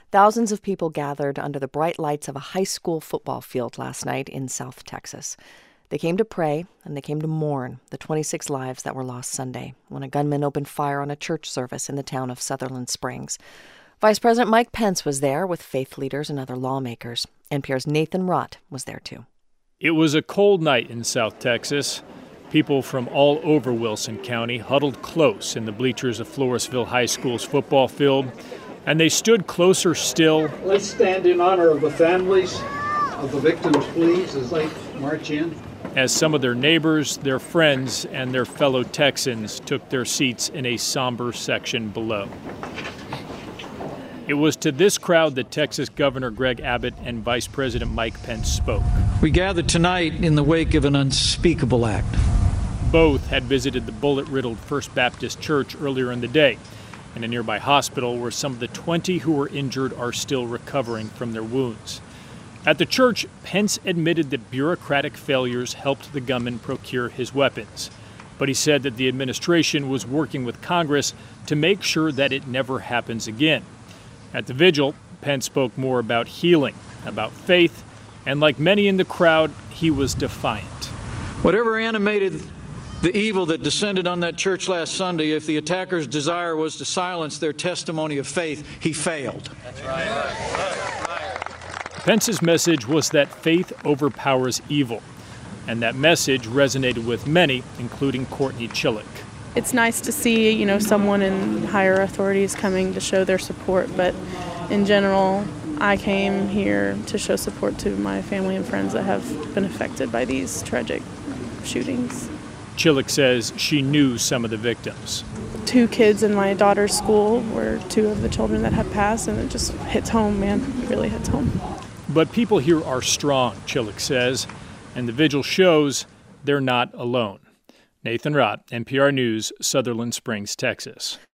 Thousands of people gathered under the bright lights of a high school football field last night in South Texas. They came to pray, and they came to mourn the 26 lives that were lost Sunday when a gunman opened fire on a church service in the town of Sutherland Springs. Vice President Mike Pence was there with faith leaders and other lawmakers. NPR's Nathan Rott was there, too. It was a cold night in South Texas. People from all over Wilson County huddled close in the bleachers of Floresville High School's football field, and they stood closer still. Let's stand in honor of the families of the victims, please, as they march in. As some of their neighbors, their friends, and their fellow Texans took their seats in a somber section below. It was to this crowd that Texas Governor Greg Abbott and Vice President Mike Pence spoke. We gather tonight in the wake of an unspeakable act. Both had visited the bullet-riddled First Baptist Church earlier in the day, in a nearby hospital where some of the 20 who were injured are still recovering from their wounds. At the church, Pence admitted that bureaucratic failures helped the gunman procure his weapons. But he said that the administration was working with Congress to make sure that it never happens again. At the vigil, Pence spoke more about healing, about faith, and like many in the crowd, he was defiant. Whatever animated the evil that descended on that church last Sunday, if the attacker's desire was to silence their testimony of faith, he failed. That's right. Pence's message was that faith overpowers evil, and that message resonated with many, including Courtney Chillick. It's nice to see, someone in higher authorities coming to show their support, but in general, I came here to show support to my family and friends that have been affected by these tragic shootings. Chillick says she knew some of the victims. 2 kids in my daughter's school were 2 of the children that have passed, and it just hits home, man. It really hits home. But people here are strong, Chillick says, and the vigil shows they're not alone. Nathan Rott, NPR News, Sutherland Springs, Texas.